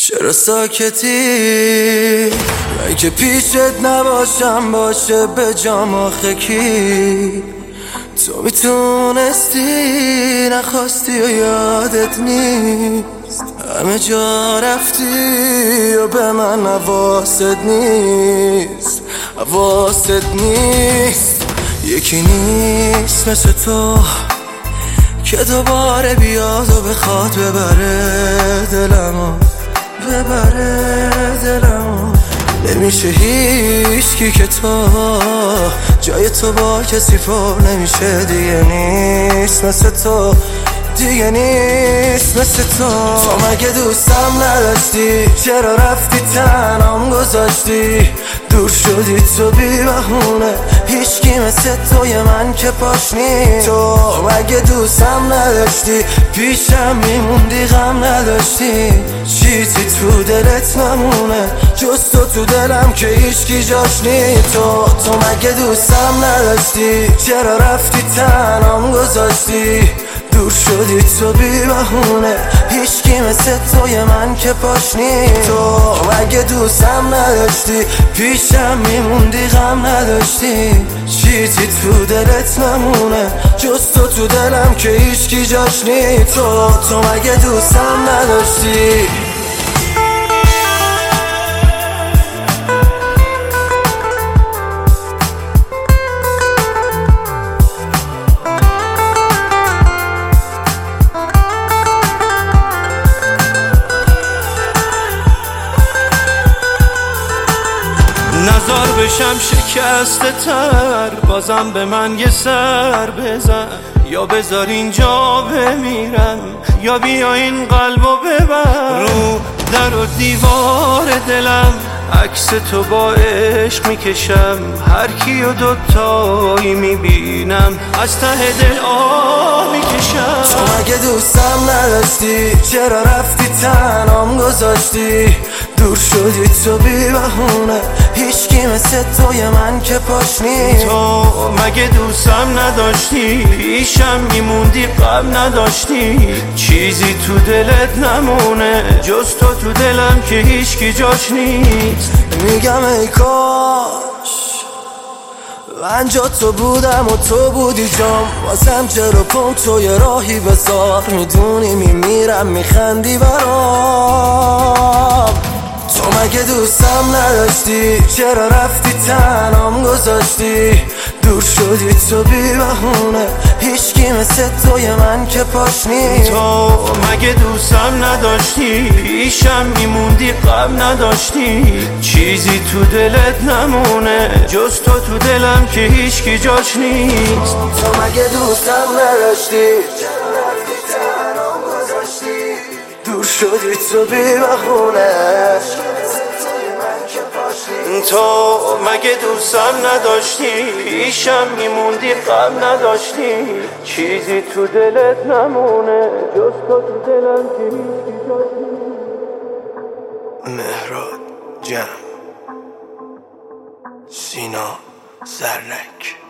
چرا ساکتی؟ من که پیشت نباشم باشه به جام آخه کی؟ تو میتونستی نخواستی و یادت نیست، همه جا رفتی و به من حواست نیست، حواست نیست. یکی نیست مثل تو که دوباره بیاد و بخواد ببره دلمو، ببره دلمو. نمیشه هیچکی که تو جای تو با کسی پر نمیشه، دیگه نیست مثل تو، دیگه نیست مثل تو. تو مگه دوستم نداشتی؟ چرا رفتی تنهام گذاشتی؟ دور شدی تو بی بهونه، هیچکی مثل توی من که پاش نیست. تو مگه دوستم نداشتی؟ پیشم میموندی غم نداشتی، چیزی تو دلت نمونه جز تو دلم که هیچکی جاش نیست. تو مگه دوستم نداشتی؟ چرا رفتی تنهام گذاشتی؟ دور شدی تو بی بهونه، هیچکی مثل توی من که پاش نیست. تو مگه دوستم نداشتی؟ پیشم میموندی غم نداشتی، چیزی تو دلت نمونه جز تو دلم که هیچکی جاش نیست. تو مگه دوستم نداشتی؟ نزار بشم شکسته تر، بازم به من یه سر بزن، یا بذار اینجا بمیرم یا بیا این قلبو ببر. رو در و دیوار دلم عکس تو با عشق میکشم، هر کیو دوتایی میبینم از ته دل آه میکشم. تو مگه دوستم نداشتی؟ چرا رفتی تنهام گذاشتی؟ دور شدی تو بی بهونه، هیچکی مثل توی من که پاش نیست. تو مگه دوستم نداشتی؟ پیشم میموندی غم نداشتی، چیزی تو دلت نمونه جز تو دلم که هیچکی جاش نیست. میگم ای کاش من جا تو بودم و تو بودی جام، واسم چرا پام توی راهی بذار، میدونی میمیرم میخندی برام. تو مگه دوستم نداشتی؟ چرا رفتی تنهام گذاشتی؟ دور شدی تو بی بهونه، هیچکی مثل توی من که پاش نیست. تو مگه دوستم نداشتی؟ پیشم میموندی غم نداشتی، چیزی تو دلت نمونه جز تو دلم که هیچکی جاش نیست. تو مگه دوستم نداشتی؟ چرا رفتی تنهام گذاشتی؟ دور شدی تو بی بهونه، تو مگه دوستم نداشتی؟ پیشم میموندی غم نداشتی، چیزی تو دلت نمونه جز تو دلم که هیچکی جاش نیست. مهراد جمع، سینا زرنک.